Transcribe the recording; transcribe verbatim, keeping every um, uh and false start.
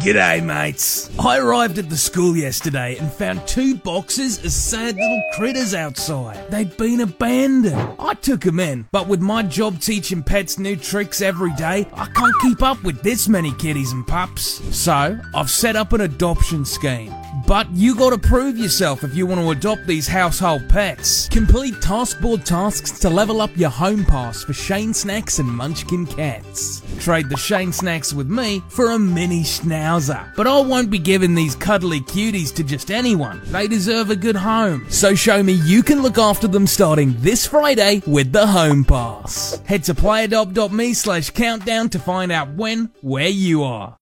G'day, mates. I arrived at the school yesterday and found two boxes of sad little critters outside. They'd been abandoned. I took them in, but with my job teaching pets new tricks every day, I can't keep up with this many kitties and pups. So, I've set up an adoption scheme. But you gotta prove yourself if you want to adopt these household pets. Complete taskboard tasks to level up your home pass for Shane Snacks and Munchkin cats. Trade the Shane Snacks with me for a mini schnauzer. But I won't be giving these cuddly cuties to just anyone. They deserve a good home. So show me you can look after them starting this Friday with the home pass. Head to playadopt dot me slash countdown to find out when, where you are.